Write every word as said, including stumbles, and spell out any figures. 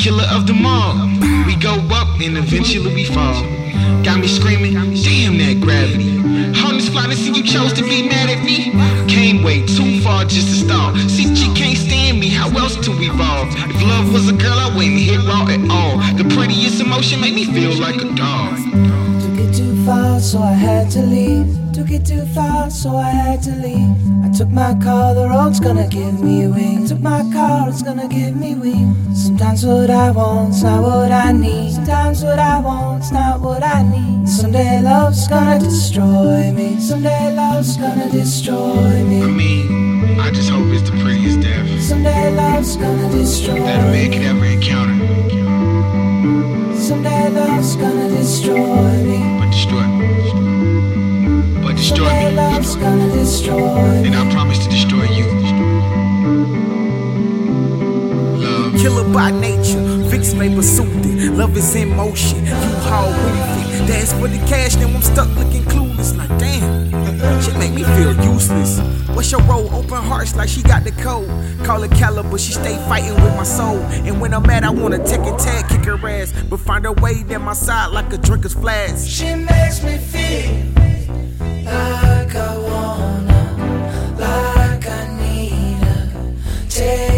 killer of them all. We go up and eventually we fall. Got me screaming, damn that gravity. On this fly to see you chose to be mad at me. Came way too far just to stall. See, she can't stand me, how else to evolve? If love was a girl, I wouldn't hit raw at all. The prettiest emotion made me feel like a dog. Took it too far, so I had to leave. Took it too far, so I had to leave. I took my car, the road's gonna give me wings. Took my car, it's gonna give me wings. Sometimes what I want's not what I need. Sometimes what I want's not what I need. Someday love's gonna destroy me. Someday love's gonna destroy me. I mean, I just hope it's the prettiest death Someday love's gonna destroy that a man could ever encounter. Someday love's gonna destroy me. But destroy But destroy Someday me. love's gonna destroy me. And I promise to destroy you. Love. Killer by nature, Vicks vapor souped. Love is in motion, you haul with it. Dance for the cash, now I'm stuck looking clueless. Like damn, she make me feel useless. What's your role? Open hearts like she got the code. Call her caliber, she stay fighting with my soul. And when I'm mad, I wanna take a tag, kick her ass, but find her way down my side like a drinker's flask. She makes me feel like I wanna, like I need her. Take